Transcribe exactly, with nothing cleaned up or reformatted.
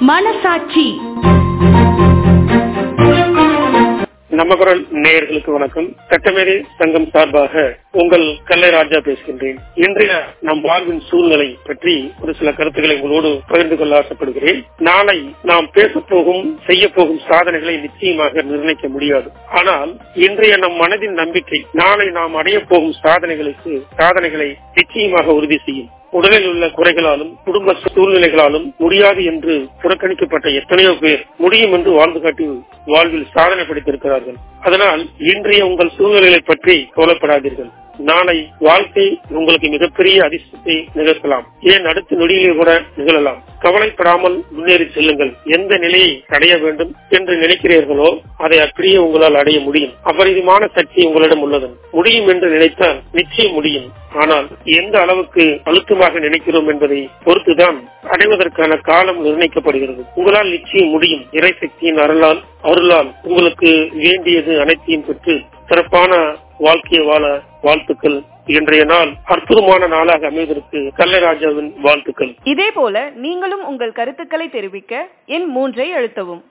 மனசாட்சி. நம்ம குரல் நேயர்களுக்கு வணக்கம். சட்டமேதை சங்கம் சார்பாக உங்கள் கல்லைராஜா பேசுகின்றேன். இன்றைய நம் வாழ்வின் சூழ்நிலை பற்றி ஒரு சில கருத்துக்களை உங்களோடு பகிர்ந்து கொள்ள ஆசைப்படுகிறேன். நாளை நாம் பேச போகும் செய்ய போகும் சாதனைகளை நிச்சயமாக நிர்ணயிக்க முடியாது. ஆனால் இன்றைய நம் மனதின் நம்பிக்கை நாளை நாம் அடைய போகும் சாதனைகளுக்கு சாதனைகளை நிச்சயமாக உறுதி செய்யும். உடலில் உள்ள குறைகளாலும் குடும்ப சூழ்நிலைகளாலும் முடியாது என்று புறக்கணிக்கப்பட்ட எத்தனையோ பேர் முடியும் என்று வாழ்ந்து காட்டி வாழ்வில் சாதனை படைத்திருக்கிறார்கள். அதனால் இன்றைய உங்கள் சூழ்நிலைகளை பற்றி கவலைப்படாதீர்கள். நாளை வாழ்க்கை உங்களுக்கு மிகப்பெரிய அதிர்ஷ்டத்தை நிகழ்த்தலாம். ஏன் அடுத்த நொடியிலே கூட நிகழலாம். கவலைப்படாமல் முன்னேறி செல்லுங்கள். எந்த நிலையை அடைய வேண்டும் என்று நினைக்கிறீர்களோ அதை அப்படியே உங்களால் அடைய முடியும். அபரிதமான சக்தி உங்களிடம் உள்ளது. முடியும் என்று நினைத்தால் நிச்சயம் முடியும். ஆனால் எந்த அளவுக்கு அழுத்தமாக நினைக்கிறோம் என்பதை பொறுத்துதான் அடைவதற்கான காலம் நிர்ணயிக்கப்படுகிறது. உங்களால் நிச்சயம் முடியும். இறை சக்தியின் அருளால் அருளால் உங்களுக்கு வேண்டியது அனைத்தையும் பெற்று சிறப்பான வாழ்க்கையை வாழ வாழ்த்துக்கள். இன்றைய நாள் அற்புதமான நாளாக அமைவதற்கு கல்லைராஜாவின் வாழ்த்துக்கள். இதே போல நீங்களும் உங்கள் கருத்துக்களை தெரிவிக்க எண் மூன்றை அழுத்தவும்.